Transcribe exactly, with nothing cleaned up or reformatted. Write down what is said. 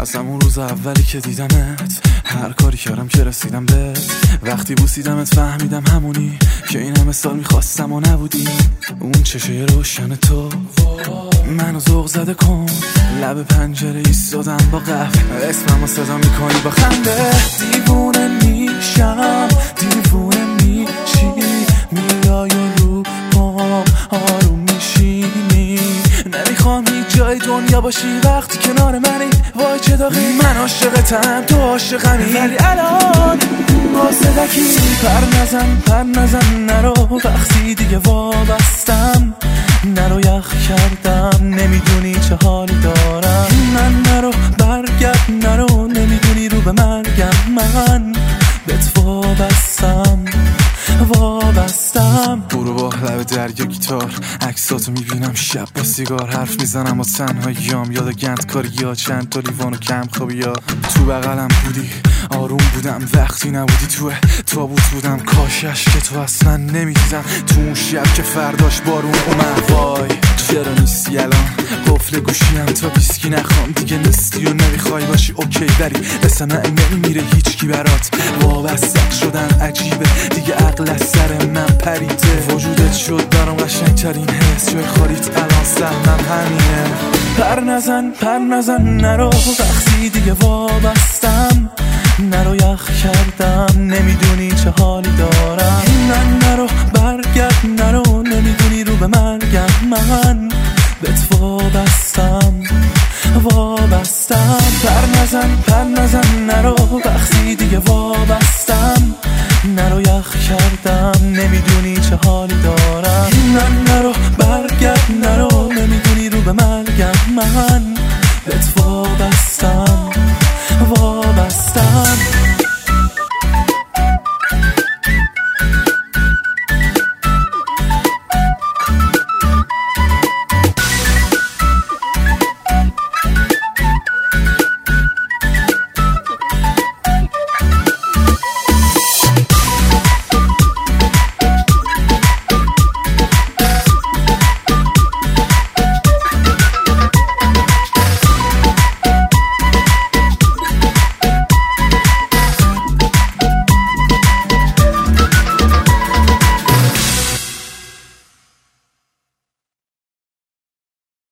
از همون روز اولی که دیدمت هر کاری کردم که رسیدم بهت. وقتی بوسیدمت فهمیدم همونی که این همه سال میخواستم و نبودی. اون چشه روشن تو منو ذوق زده کن، لب پنجره ایستادم با قفل، اسممو صدا میکنی با خنده. دیوونه میشم دیوونه میشی، میای رو پام آروم میشینی. نمیخوام هیچ جای دنیا باشی وقتی کنار منی. وای چه داغی، من عاشقتم تو عاشقمی، ولی الان با صدکی پر نزن پر نزن نرو. وقتی دیگه وابستم نرو، یخ کردم نمیدونی چه حالی دارم. من نرو برگرد نرو، نمیدونی رو به مرگم من بهت وابستم وابستم. برو با لب دریا گیتار عکساتو میبینم، شب با سیگار حرف میزنم و تنهاییام. یاد گند کاری یا چند تا لیوان و کم خوابی ها. تو بغلم بودی آروم بودم وقتی نبودی، توه تابوت بودم کاشش که تو اصلا نمیدیدم. تو اون شب که فرداش بارون اومد، وای چرا نیستی الان؟ قفل گوشیم تا بیسکی نخوام دیگه نیستی و نمیخوای باشی اوکی، ولی مثل من نمیمیره هیچکی برات. وابسته شدن عجیبه دیگه، عقل از سر من پریده. وجودت شد برام قشنگ ترین حس، جای خالیت الان سهمم همینه. پر نزن پر نزن نرو، وقتی دیگه وابستم نرو، یخ کردم نمیدونی چه حالی دارم. نه نرو برگرد نرو، نمیدونی رو به مرگم من بهت وابستم وابستم. پر نزن پر نزن نرو، وقتی دیگه وابستم نرو، یخ کردم نمیدونی چه حالی دارم.